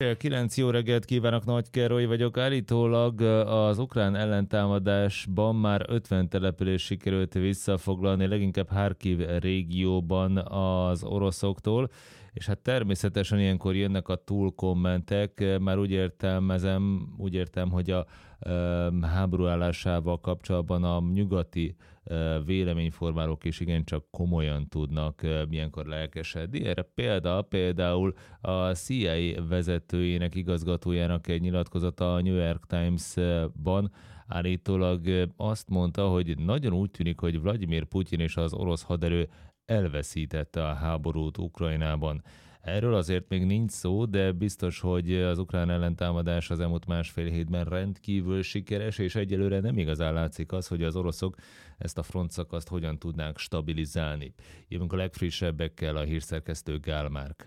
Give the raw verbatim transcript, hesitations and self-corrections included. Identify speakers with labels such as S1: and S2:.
S1: kilenc jó reggelt kívánok, Nagy Károly vagyok. Állítólag az ukrán ellentámadásban már ötven település sikerült visszafoglalni, leginkább Harkiv régióban az oroszoktól, és hát természetesen ilyenkor jönnek a túlkommentek, már úgy értelmezem, úgy értem, hogy a e, háború állásával kapcsolatban a nyugati e, véleményformálók is igencsak komolyan tudnak e, ilyenkor lelkesedni. Erre példa például a C I A vezetőjének, igazgatójának egy nyilatkozata a New York Times-ban állítólag azt mondta, hogy nagyon úgy tűnik, hogy Vladimir Putyin és az orosz haderő elveszítette a háborút Ukrajnában. Erről azért még nincs szó, de biztos, hogy az ukrán ellentámadás az elmúlt másfél hétben rendkívül sikeres, és egyelőre nem igazán látszik az, hogy az oroszok ezt a frontszakaszt hogyan tudnák stabilizálni. Jövünk a legfrissebbekkel, a hírszerkesztő Gál Márk.